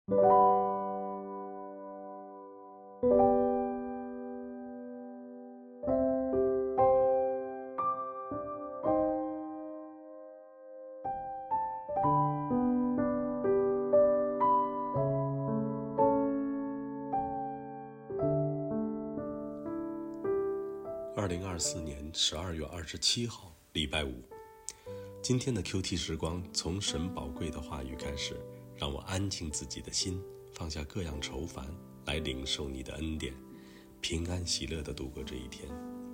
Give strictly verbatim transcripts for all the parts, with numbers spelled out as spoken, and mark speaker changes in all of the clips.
Speaker 1: 二零二四年十二月二十七号，礼拜五。今天的 Q T 时光，从神宝贵的话语开始，让我安静自己的心，放下各样愁烦，来领受你的恩典，平安喜乐地度过这一天。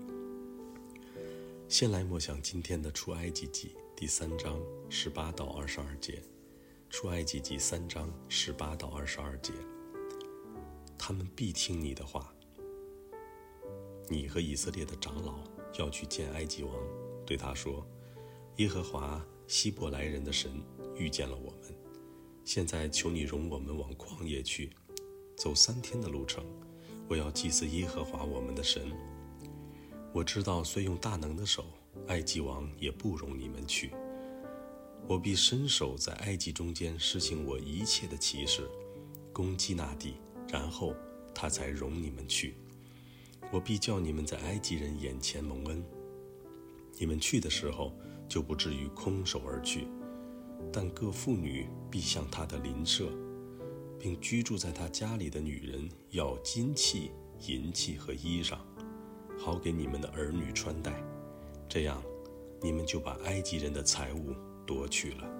Speaker 1: 先来默想今天的出埃及记第三章十八到二十二节。出埃及记三章十八到二十二节，他们必听你的话。你和以色列的长老要去见埃及王，对他说，耶和华希伯来人的神遇见了我们，现在求你容我们往旷野去，走三天的路程，我要祭祀耶和华我们的神。我知道虽用大能的手，埃及王也不容你们去。我必伸手在埃及中间施行我一切的奇事，攻击那地，然后他才容你们去。我必叫你们在埃及人眼前蒙恩，你们去的时候就不至于空手而去，但各妇女必向他的邻舍，并居住在他家里的女人要金器、银器和衣裳，好给你们的儿女穿戴，这样你们就把埃及人的财物夺去了。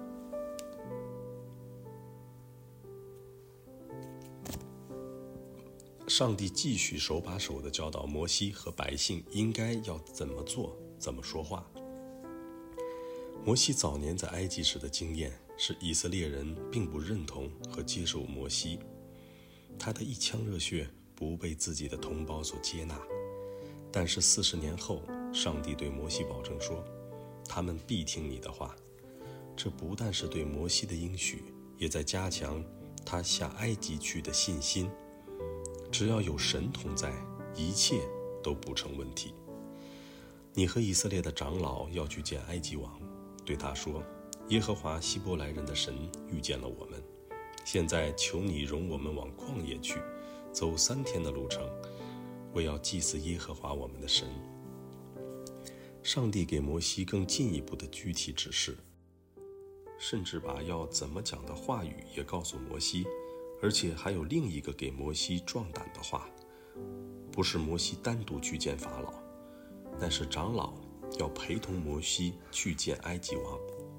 Speaker 1: 上帝继续手把手地教导摩西和百姓应该要怎么做，怎么说话。摩西早年在埃及时的经验是以色列人并不认同和接受摩西，他的一腔热血不被自己的同胞所接纳。但是四十年后，上帝对摩西保证说，他们必听你的话。这不但是对摩西的应许，也在加强他下埃及去的信心。只要有神同在，一切都不成问题。你和以色列的长老要去见埃及王，对他说，耶和华希伯来人的神遇见了我们，现在求你容我们往旷野去，走三天的路程，我要祭祀耶和华我们的神。上帝给摩西更进一步的具体指示，甚至把要怎么讲的话语也告诉摩西，而且还有另一个给摩西壮胆的话，不是摩西单独去见法老，但是长老要陪同摩西去见埃及王。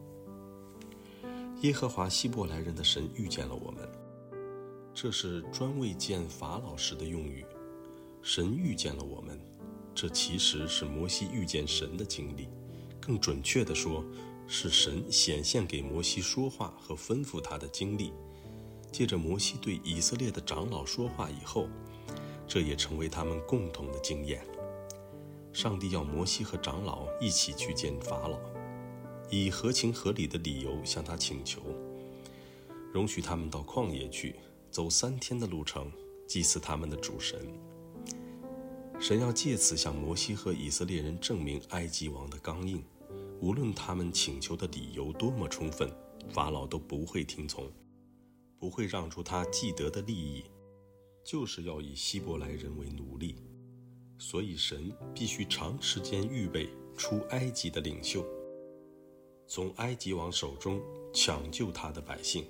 Speaker 1: 耶和华希伯来人的神遇见了我们，这是专为见法老时的用语。神遇见了我们，这其实是摩西遇见神的经历，更准确地说，是神显现给摩西说话和吩咐他的经历。借着摩西对以色列的长老说话以后，这也成为他们共同的经验。上帝要摩西和长老一起去见法老，以合情合理的理由向他请求，容许他们到旷野去，走三天的路程，祭祀他们的主神。神要借此向摩西和以色列人证明埃及王的刚硬，无论他们请求的理由多么充分，法老都不会听从，不会让出他既得的利益，就是要以希伯来人为奴隶。所以神必须长时间预备出埃及的领袖，从埃及王手中抢救他的百姓。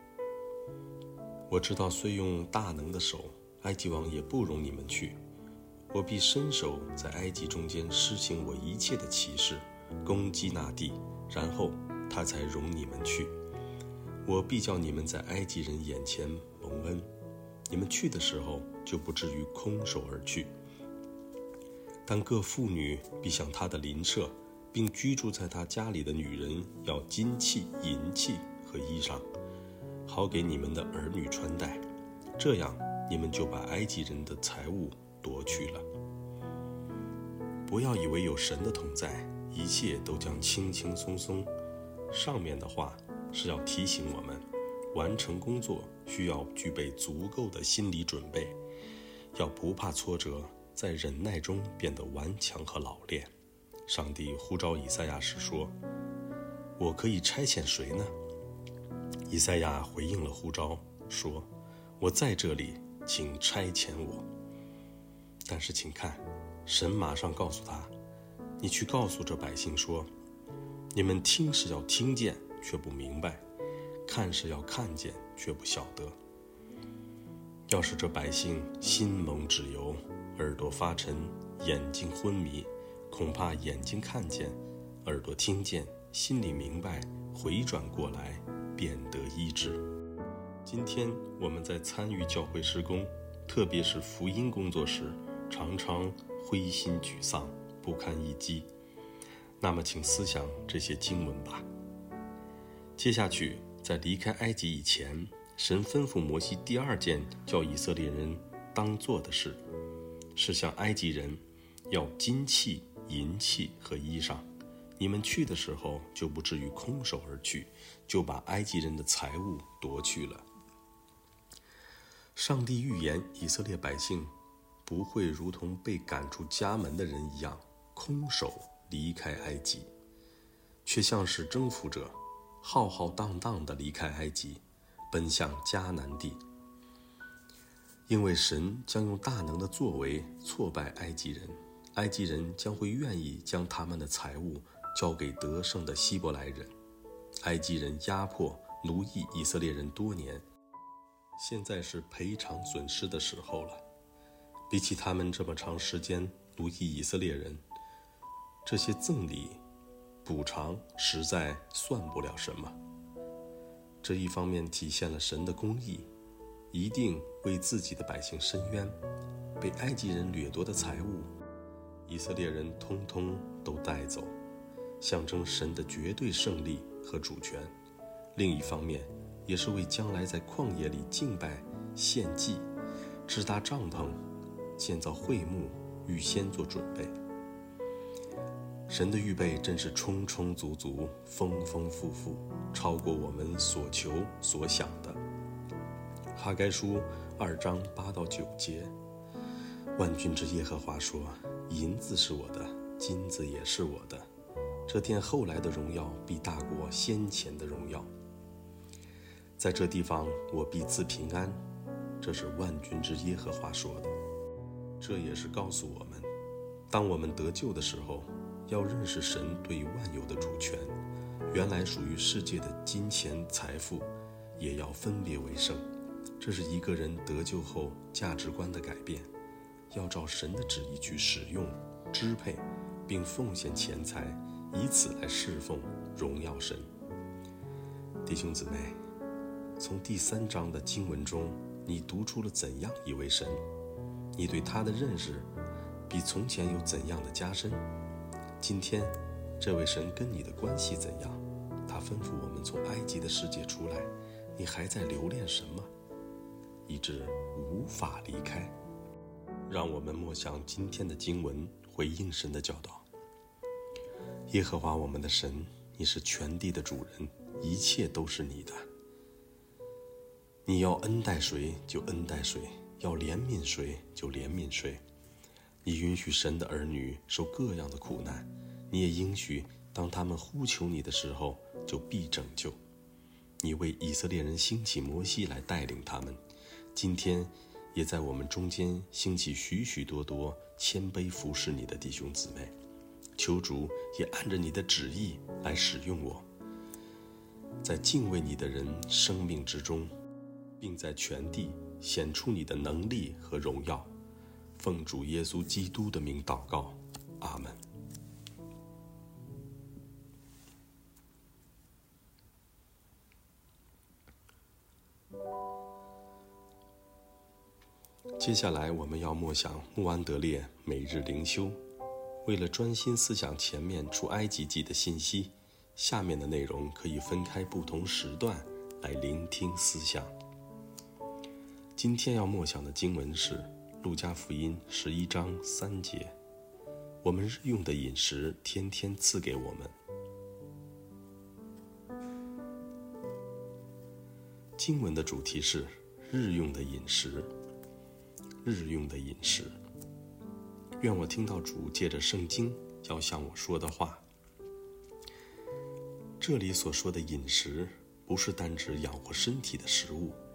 Speaker 1: 我知道虽用大能的手，埃及王也不容你们去。我必伸手在埃及中间施行我一切的奇事，攻击那地，然后他才容你们去。我必叫你们在埃及人眼前蒙恩，你们去的时候就不至于空手而去。但各妇女必向他的邻舍，并居住在他家里的女人要金器、银器和衣裳，好给你们的儿女穿戴，这样你们就把埃及人的财物夺去了。不要以为有神的同在，一切都将轻轻松松。上面的话是要提醒我们，完成工作需要具备足够的心理准备，要不怕挫折，在忍耐中变得顽强和老练。上帝呼召以赛亚时说，我可以差遣谁呢？以赛亚回应了呼召， 说：我在这里，请差遣我。但是请看，神马上告诉他，你去告诉这百姓说，你们听是要听见，却不明白；看是要看见，却不晓得。要是这百姓心蒙脂油，耳朵发沉，眼睛昏迷，恐怕眼睛看见，耳朵听见，心里明白，回转过来，便得医治。今天我们在参与教会施工，特别是福音工作时，常常灰心沮丧，不堪一击。那么请思想这些经文吧。接下去，在离开埃及以前，神吩咐摩西第二件叫以色列人当做的事，是向埃及人要金器、银器和衣裳。你们去的时候就不至于空手而去，就把埃及人的财物夺去了。上帝预言以色列百姓不会如同被赶出家门的人一样空手离开埃及，却像是征服者浩浩荡荡地离开埃及，奔向迦南地。因为神将用大能的作为挫败埃及人，埃及人将会愿意将他们的财物交给得胜的希伯来人。埃及人压迫奴役以色列人多年，现在是赔偿损失的时候了。比起他们这么长时间奴役以色列人，这些赠礼补偿实在算不了什么。这一方面体现了神的公义，一定为自己的百姓伸冤。被埃及人掠夺的财物，以色列人通通都带走，象征神的绝对胜利和主权。另一方面，也是为将来在旷野里敬拜、献祭、支搭帐篷、建造会幕预先做准备。神的预备真是充充足足、丰丰富富，超过我们所求所想的。哈该书二章八到九节，万军之耶和华说：银子是我的，金子也是我的，这天后来的荣耀必大过先前的荣耀。在这地方我必赐平安，这是万军之耶和华说的。这也是告诉我们，当我们得救的时候，要认识神对万有的主权，原来属于世界的金钱财富也要分别为圣。这是一个人得救后价值观的改变，要照神的旨意去使用、支配，并奉献钱财，以此来侍奉、荣耀神。弟兄姊妹，从第三章的经文中，你读出了怎样一位神？你对他的认识比从前有怎样的加深？今天这位神跟你的关系怎样？他吩咐我们从埃及的世界出来，你还在留恋什么，以致无法离开？让我们默想今天的经文，回应神的教导。耶和华我们的神，你是全地的主人，一切都是你的。你要恩待谁就恩待谁，要怜悯谁就怜悯谁。你允许神的儿女受各样的苦难，你也应许当他们呼求你的时候，就必拯救。你为以色列人兴起摩西来带领他们，今天也在我们中间兴起许许多多谦卑服侍你的弟兄姊妹。求主也按着你的旨意来使用我，在敬畏你的人生命之中，并在全地显出你的能力和荣耀。奉主耶稣基督的名祷告，阿们。接下来我们要默想穆安德烈每日灵修。为了专心思想前面出埃及记的信息，下面的内容可以分开不同时段来聆听思想。今天要默想的经文是路加福音十一章三节，我们日用的饮食天天赐给我们。经文的主题是日用的饮食，日用的饮食。愿我听到主借着圣经要向我说的话。这里所说的饮食，不是单指养活身体的食物，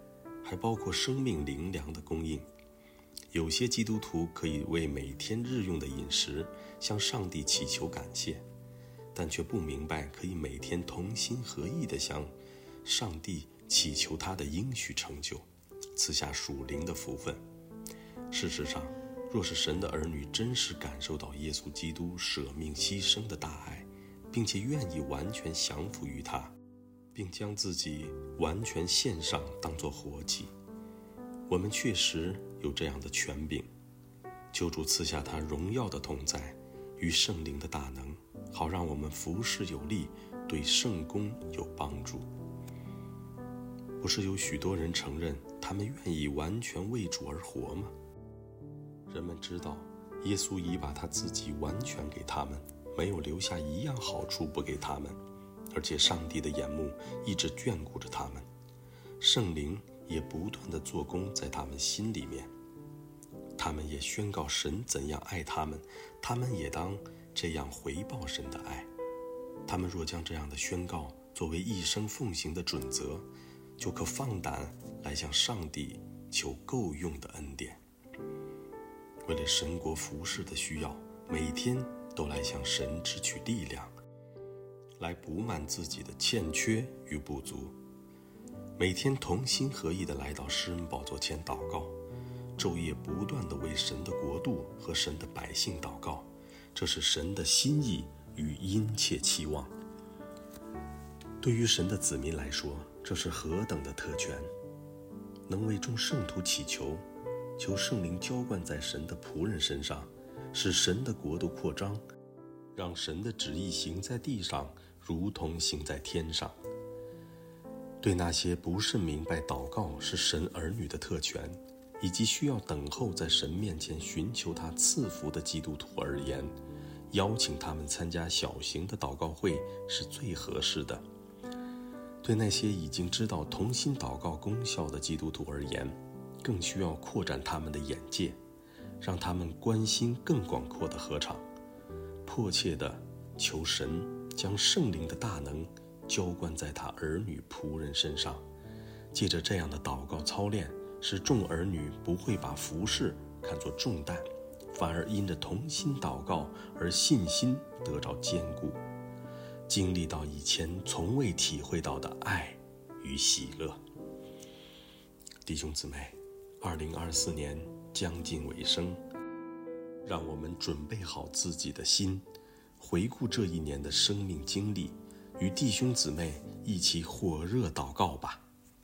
Speaker 1: 还包括生命灵粮的供应。有些基督徒可以为每天日用的饮食向上帝祈求感谢，但却不明白可以每天同心合意地向上帝祈求他的应许成就，赐下属灵的福分。事实上，若是神的儿女真实感受到耶稣基督舍命牺牲的大爱，并且愿意完全降服于他，并将自己完全献上当作活祭，我们确实有这样的权柄。求主赐下他荣耀的同在与圣灵的大能，好让我们服事有力，对圣工有帮助。不是有许多人承认他们愿意完全为主而活吗？人们知道耶稣已把他自己完全给他们，没有留下一样好处不给他们，而且上帝的眼目一直眷顾着他们，圣灵也不断地做工在他们心里面。他们也宣告神怎样爱他们，他们也当这样回报神的爱。他们若将这样的宣告作为一生奉行的准则，就可放胆来向上帝求够用的恩典。为了神国服事的需要，每天都来向神支取力量，来补满自己的欠缺与不足。每天同心合意地来到施恩宝座前祷告，昼夜不断地为神的国度和神的百姓祷告，这是神的心意与殷切期望。对于神的子民来说，这是何等的特权！能为众圣徒祈求，求圣灵浇灌在神的仆人身上，使神的国度扩张，让神的旨意行在地上，如同行在天上。对那些不甚明白祷告是神儿女的特权，以及需要等候在神面前寻求他赐福的基督徒而言，邀请他们参加小型的祷告会是最合适的。对那些已经知道同心祷告功效的基督徒而言，更需要扩展他们的眼界，让他们关心更广阔的合场，迫切地求神将圣灵的大能浇灌在他儿女仆人身上。借着这样的祷告操练，使众儿女不会把服事看作重担，反而因着同心祷告而信心得着坚固，经历到以前从未体会到的爱与喜乐。弟兄姊妹，二零二四年将近尾声，让我们准备好自己的心，回顾这一年的生命经历，与弟兄姊妹一起火热祷告吧。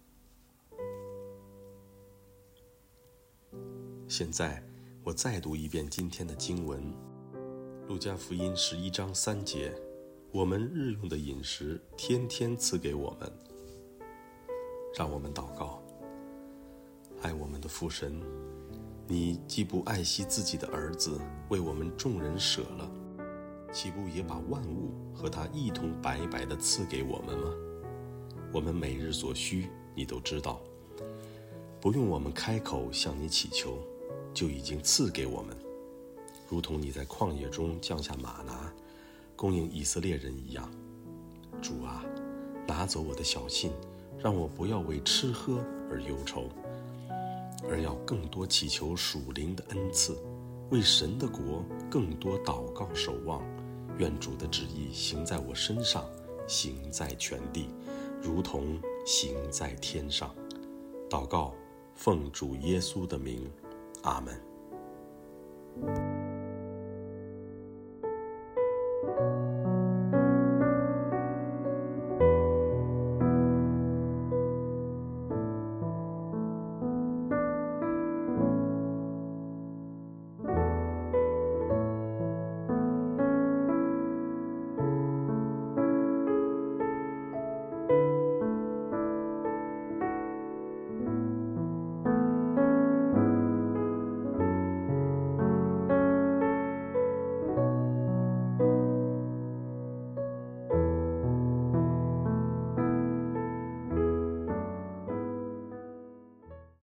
Speaker 1: 现在我再读一遍今天的经文，路加福音十一章三节，我们日用的饮食天天赐给我们。让我们祷告。爱我们的父神，你既不爱惜自己的儿子为我们众人舍了，岂不也把万物和他一同白白地赐给我们吗？我们每日所需你都知道，不用我们开口向你祈求，就已经赐给我们，如同你在旷野中降下玛拿，供应以色列人一样。主啊，拿走我的小信，让我不要为吃喝而忧愁，而要更多祈求属灵的恩赐，为神的国更多祷告守望。愿主的旨意行在我身上，行在全地，如同行在天上。祷告，奉主耶稣的名，阿们。